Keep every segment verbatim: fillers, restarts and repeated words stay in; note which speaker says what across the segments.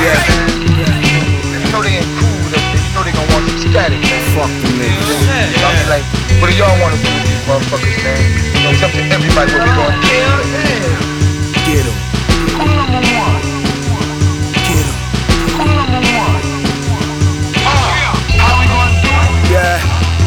Speaker 1: Yeah.
Speaker 2: You know they ain't cool, you know they gon' want some static, man.
Speaker 1: Fuck them niggas.
Speaker 2: You know what I mean? Like, what do y'all wanna do with these motherfuckers, man? You know, it's up to everybody what we gonna do.
Speaker 1: Get em.
Speaker 2: Who number one?
Speaker 1: Get em.
Speaker 2: Who number one? Uh, how we gonna do it?
Speaker 1: Yeah.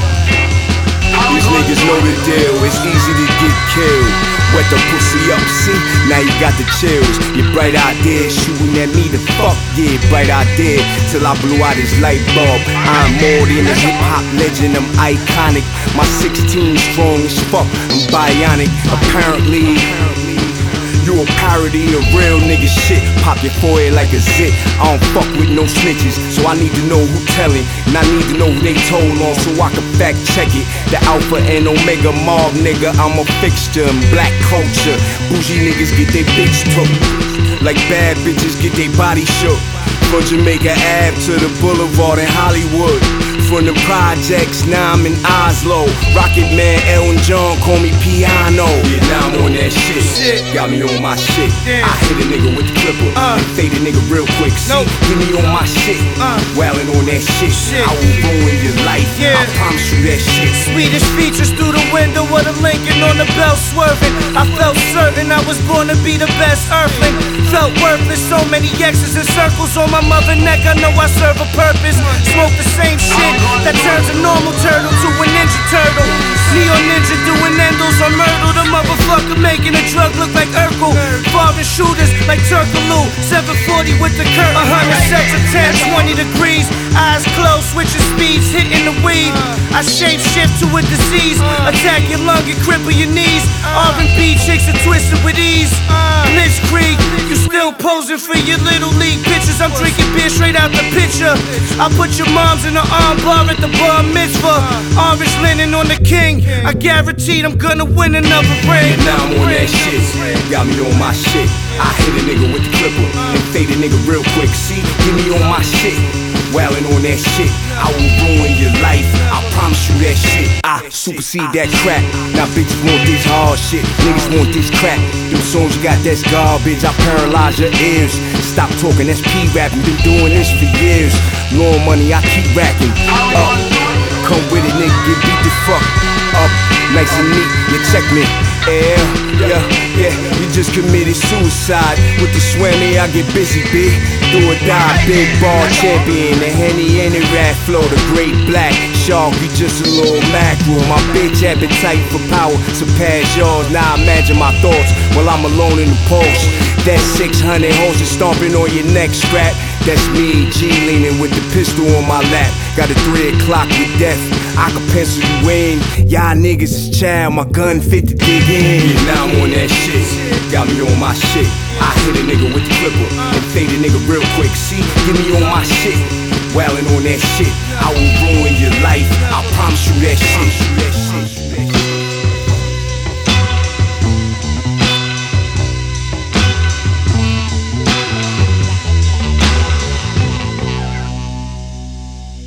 Speaker 1: These niggas know the deal, it's easy to get killed. Wet the pussy up, see? Now you got the chills. Your bright idea shooting at me, the fuck yeah, bright idea. Till I blew out his light bulb. I'm more than a hip-hop legend, I'm iconic. My sixteen strong as fuck, I'm bionic. Apparently you a parody of real nigga shit. Pop your forehead like a zit. I don't fuck with no snitches, so I need to know who tellin'. And I need to know who they told on, so I can fact check it. The Alpha and Omega mob nigga, I'm a fixture in black culture. Bougie niggas get their bitch took, like bad bitches get their body shook. From Jamaica Ave to the Boulevard in Hollywood. From the projects, now I'm in Oslo. Rocket Man, Elton John, call me Piano. Yeah, now I'm on that shit. shit. Got me on my shit. Damn. I hit a nigga with the clipper uh. and fade a nigga real quick. See, nope. Get me on my shit. Uh. Wildin' on that shit. shit. I will ruin your life. Yeah. I promise you that shit.
Speaker 3: Swedish features through the window of the Lincoln on the belt swerving. I felt certain I was born to be the best earthling. Felt worthless, so many X's and circles on my mother neck. I know I serve a purpose. Smoke the same shit that turns a normal turtle to a ninja turtle. Neon ninja doing endos on Myrtle. The motherfucker making a drug look like Urkel. Foreign shooters like Turkaloo. seven forty with the curtain. A hundred sets of ten, twenty degrees. Eyes closed, switching speeds, hitting the weed. I shape shift to a disease. Attack your lung and cripple your knees. R and B chicks are twisted with ease. Blitzkrieg, you still posing for your little league pictures. I'm drinking beer straight out the pitcher. I put your moms in the armbar at the bar mitzvah. Orange linen on the king. I guaranteed I'm gonna win another ring.
Speaker 1: And now I'm on that shit. Got me on my shit. I hit a nigga with the clipper and fade a nigga real quick. See, get me on my shit. Wildin' on that shit. I will ruin your life. I promise you that shit. I supersede that crap. Now bitches want this hard shit. Niggas want this crap. Them songs you got, that's garbage. I paralyze your ears. Stop talking, that's P-rapping. Been doing this for years. Long money, I keep racking. Up. Come with it, nigga, get beat the fuck up. Nice and neat, you check me. Yeah, yeah, yeah, you just committed suicide. With the swammy, I get busy, big. Do or die, big ball champion. The Henny and the rat flow, the great black shark, you just a little mackerel. My bitch appetite for power surpass yours. Now imagine my thoughts while I'm alone in the Porsche. That six hundred horses stomping on your neck strap. That's me, G leaning with the pistol on my lap. Got a three o'clock with death, I can pencil you in. Y'all niggas is child, my gun fit to dig in. Yeah, now I'm on that shit, got me on my shit. I hit a nigga with the clipper and fade a nigga real quick. See, get me on my shit. Wildin' on that shit, I will ruin your life. I promise you that shit.